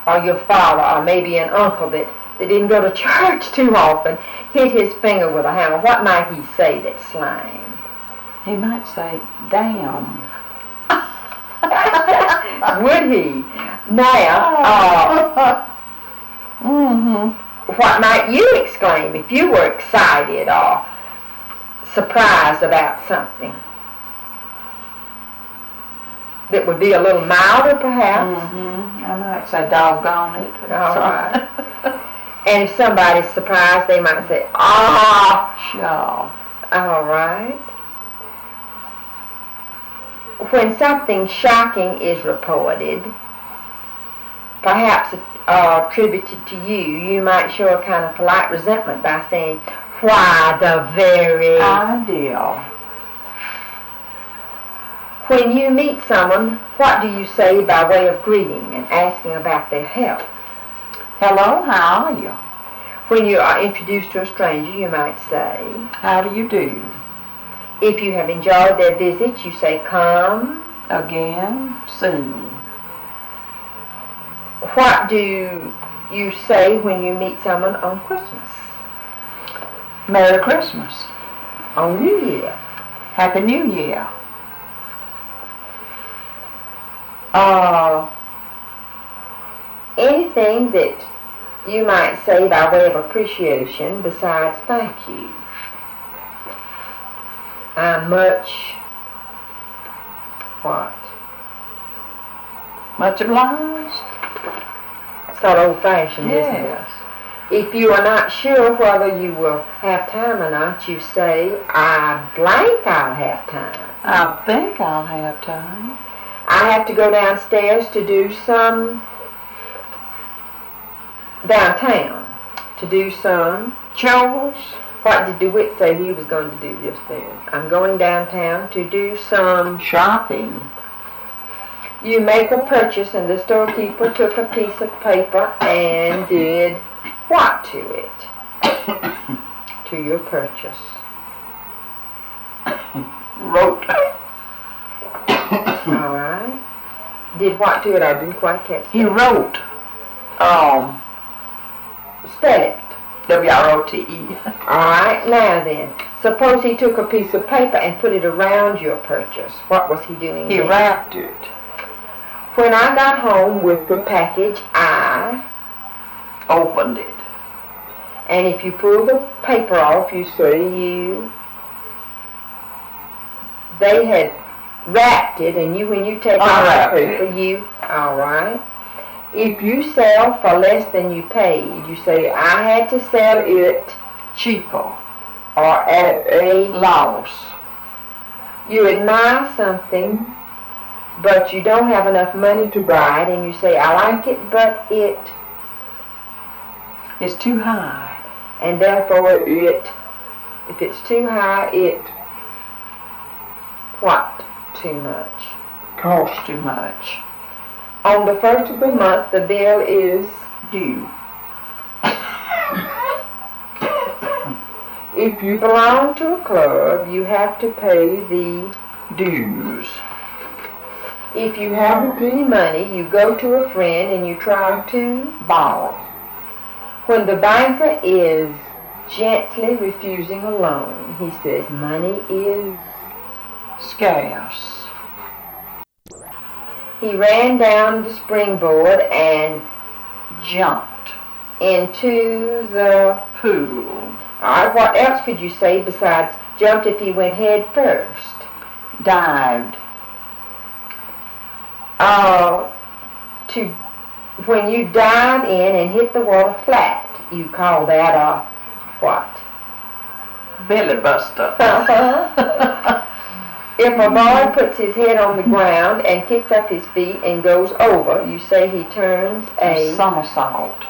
or your father, or maybe an uncle that didn't go to church too often, hit his finger with a hammer, what might he say that's slang? He might say, damn. Would he? Now, what might you exclaim if you were excited or surprised about something? That would be a little milder, perhaps? I might say, doggone it. All right. And if somebody's surprised, they might say, Sure. All right. When something shocking is reported, perhaps attributed to you, you might show a kind of polite resentment by saying, why, the very ideal. When you meet someone, what do you say by way of greeting and asking about their health? Hello, how are you? When you are introduced to a stranger, you might say, how do you do? If you have enjoyed their visit, you say, come again soon. What do you say when you meet someone on Christmas? Merry Christmas. On New Year? Happy New Year. Anything that you might say by way of appreciation besides thank you? I'm much what? Much obliged. Sort of old-fashioned, Yes. isn't it? If you are not sure whether you will have time or not, you say, I'll have time. I think I'll have time. I have to go downstairs to do some downtown to do some chores. What did DeWitt say he was going to do just then? I'm going downtown to do some shopping. You make a purchase and the storekeeper took a piece of paper and did what to it? To your purchase. Wrote. All right. Did what to it? I didn't quite catch that. He wrote. Spell it. W-R-O-T-E. All right. Now then, suppose he took a piece of paper and put it around your purchase. What was he doing? He then? wrapped it. When I got home with the package, I opened it. And if you pull the paper off, you say they had wrapped it, and when you take off the paper, all right. If you sell for less than you paid, you say, I had to sell it cheaper or at a loss. You admire something, but you don't have enough money to buy it, and you say, I like it, but it is too high. And therefore if it's too high, what? Too much. Costs too much. On the first of the month, the bill is due. If you belong to a club, you have to pay the dues. If you haven't any money, you go to a friend and you try to borrow. When the banker is gently refusing a loan, he says money is scarce. He ran down the springboard and jumped into the pool. All right, what else could you say besides jumped if he went head first? Dived. When you dive in and hit the water flat, you call that a what? Belly buster. If a boy puts his head on the ground and kicks up his feet and goes over, you say he turns a somersault.